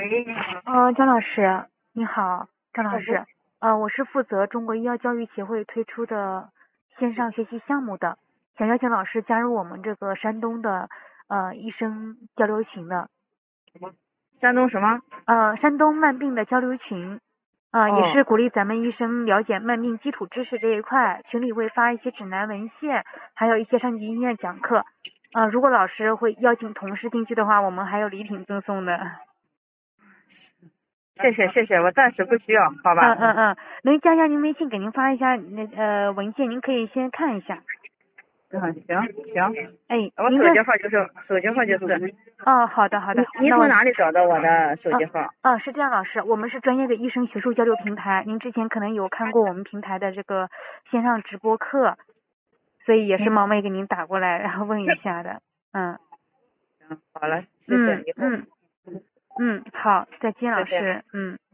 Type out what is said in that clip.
喂，你好。 张老师，你好，张老哦，不， 师，我是负责中国医药教育协会推出的线上学习项目的，想邀请老师加入我们这个山东的医生交流群的， 山东什么？ 山东慢病的交流群，也哦， 是鼓励咱们医生了解慢病基础知识这一块，群里会发一些指南文献，还有一些上级医院讲课，如果老师会邀请同事进去的话，我们还有礼品赠送的。 谢谢谢谢，我暂时不需要，好吧？ 能加一下您微信，给您发一下文件，您可以先看一下。 嗯，行行， 哎， 我手您看， 机号就是。 哦，好的好的， 您那我从哪里找到我的手机号？ 是这样，老师，我们是专业的医生学术交流平台，您之前可能有看过我们平台的这个线上直播课，所以也是冒昧给您打过来，然后问一下的。 行，好了，谢谢，以后好，再见，老再见。 师。